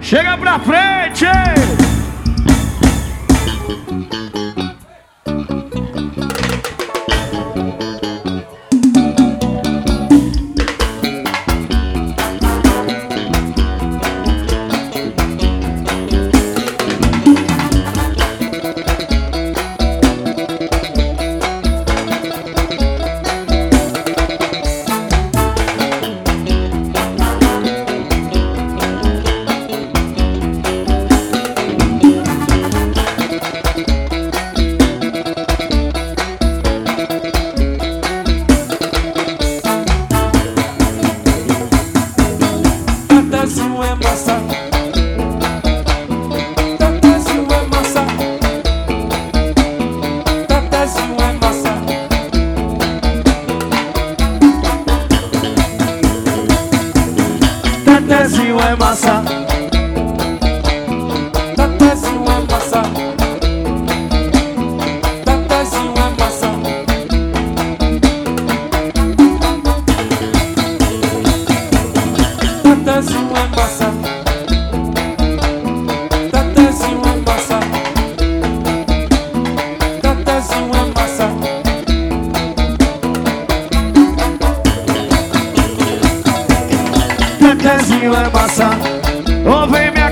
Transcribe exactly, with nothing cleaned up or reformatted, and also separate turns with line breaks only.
Chega pra frente!
Tatezinho é massa. Tatezinho é massa. Tatezinho é massa. Tatezinho é massa. Tatezinho é massa. Tatezinho é massa.
Tatezinho é massa. Ô, vem minha